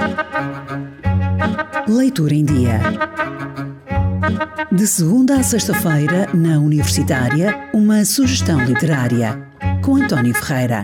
Leitura em Dia. De segunda a sexta-feira, na Universitária, uma sugestão literária, com António Ferreira.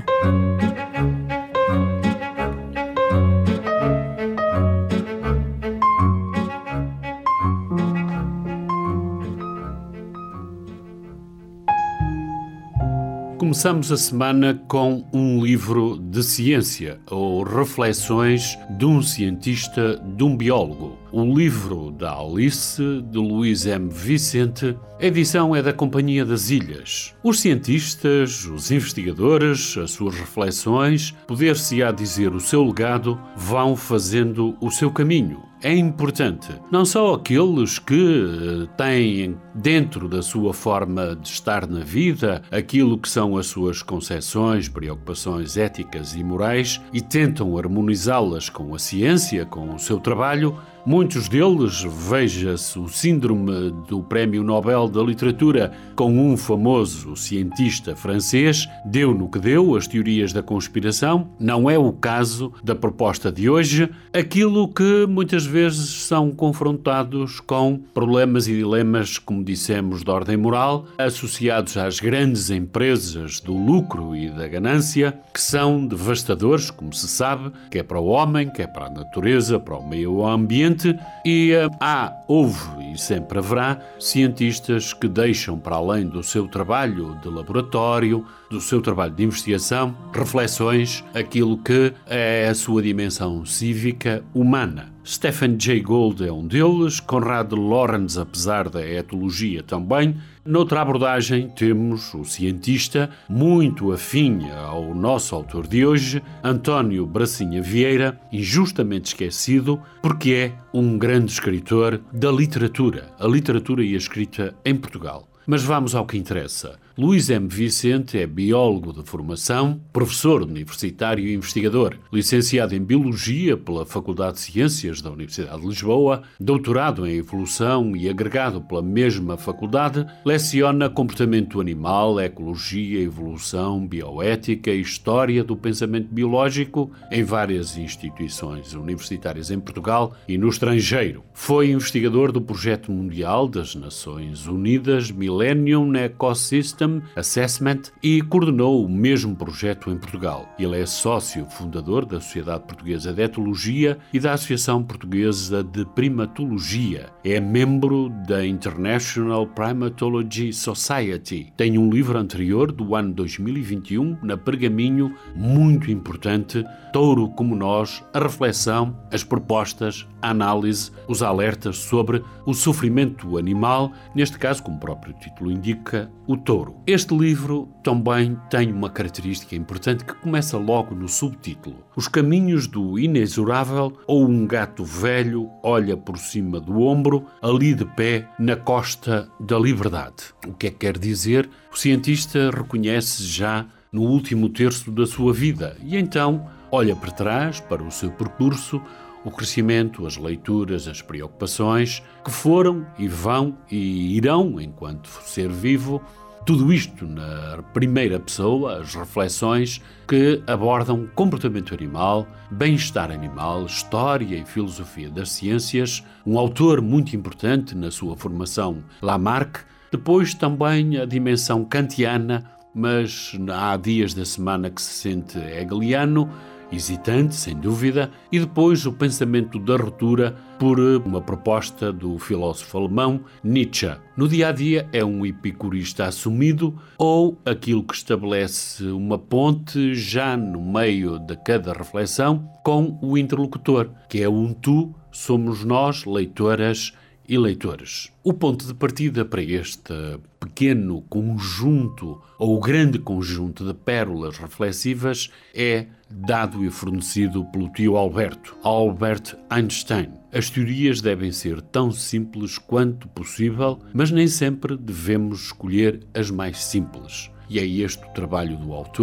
Começamos a semana com um livro de ciência, ou Reflexões de um cientista, de um biólogo. O livro da Alice, de Luís M. Vicente. A edição é da Companhia das Ilhas. Os cientistas, os investigadores, as suas reflexões, poder-se-á dizer o seu legado, vão fazendo o seu caminho. É importante, não só aqueles que têm dentro da sua forma de estar na vida aquilo que são as suas concepções, preocupações éticas e morais e tentam harmonizá-las com a ciência, com o seu trabalho. Muitos deles, veja-se o síndrome do Prémio Nobel da Literatura com um famoso cientista francês, deu no que deu, as teorias da conspiração. Não é o caso da proposta de hoje, aquilo que muitas vezes são confrontados com problemas e dilemas, como dissemos, de ordem moral, associados às grandes empresas do lucro e da ganância, que são devastadores, como se sabe, quer para o homem, quer para a natureza, para o meio ambiente. E houve e sempre haverá cientistas que deixam para além do seu trabalho de laboratório, do seu trabalho de investigação, reflexões, aquilo que é a sua dimensão cívica humana. Stephen Jay Gould é um deles, Konrad Lorenz, apesar da etologia também. Noutra abordagem temos o cientista, muito afim ao nosso autor de hoje, António Bracinha Vieira, injustamente esquecido, porque é um grande escritor da literatura, a literatura e a escrita em Portugal. Mas vamos ao que interessa. Luís M. Vicente é biólogo de formação, professor universitário e investigador, licenciado em Biologia pela Faculdade de Ciências da Universidade de Lisboa, doutorado em Evolução e agregado pela mesma faculdade, leciona comportamento animal, ecologia, evolução, bioética e história do pensamento biológico em várias instituições universitárias em Portugal e no estrangeiro. Foi investigador do Projeto Mundial das Nações Unidas Millennium Ecosystem Assessment e coordenou o mesmo projeto em Portugal. Ele é sócio fundador da Sociedade Portuguesa de Etologia e da Associação Portuguesa de Primatologia. É membro da International Primatology Society. Tem um livro anterior do ano 2021 na Pergaminho, muito importante, Touro como Nós, a reflexão, as propostas, a análise, os alertas sobre o sofrimento animal, neste caso, como o próprio título indica, o touro. Este livro também tem uma característica importante que começa logo no subtítulo. Os caminhos do inexorável ou um gato velho olha por cima do ombro, ali de pé, na costa da liberdade. O que é que quer dizer? O cientista reconhece já no último terço da sua vida e então olha para trás, para o seu percurso, o crescimento, as leituras, as preocupações que foram e vão e irão enquanto ser vivo. Tudo isto na primeira pessoa, as reflexões que abordam comportamento animal, bem-estar animal, história e filosofia das ciências. Um autor muito importante na sua formação, Lamarck. Depois também a dimensão kantiana, mas há dias da semana que se sente hegeliano, hesitante, sem dúvida, e depois o pensamento da ruptura por uma proposta do filósofo alemão Nietzsche. No dia-a-dia é um epicurista assumido ou aquilo que estabelece uma ponte já no meio de cada reflexão com o interlocutor, que é um tu, somos nós, leitoras e leitores. O ponto de partida para este pequeno conjunto ou grande conjunto de pérolas reflexivas é dado e fornecido pelo tio Alberto, Albert Einstein. As teorias devem ser tão simples quanto possível, mas nem sempre devemos escolher as mais simples. E é este o trabalho do autor,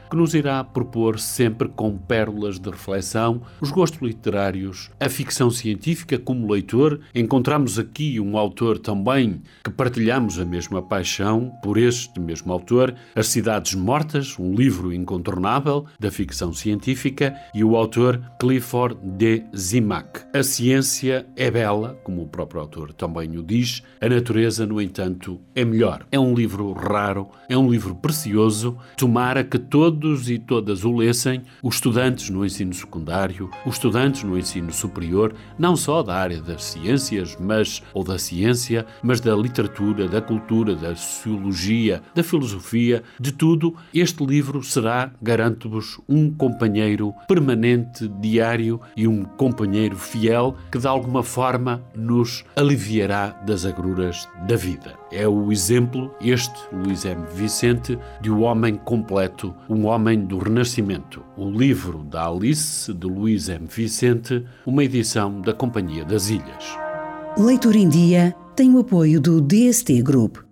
que nos irá propor sempre com pérolas de reflexão os gostos literários, a ficção científica. Como leitor, encontramos aqui um autor também que partilhamos a mesma paixão por este mesmo autor, As Cidades Mortas, um livro incontornável da ficção científica, e o autor Clifford D. Zimak. A ciência é bela, como o próprio autor também o diz, a natureza, no entanto, é melhor. É um livro raro, é um livro precioso, tomara que todos e todas o lessem, os estudantes no ensino secundário, os estudantes no ensino superior, não só da área das ciências, ou da ciência, mas da literatura, da cultura, da sociologia, da filosofia, de tudo. Este livro será, garanto-vos, um companheiro permanente, diário e um companheiro fiel que de alguma forma nos aliviará das agruras da vida. É o exemplo, Luís M. Vicente, de um homem completo, um homem do Renascimento. O livro da Alice, de Luís M. Vicente, uma edição da Companhia das Ilhas. Leitura em Dia tem o apoio do DST Group.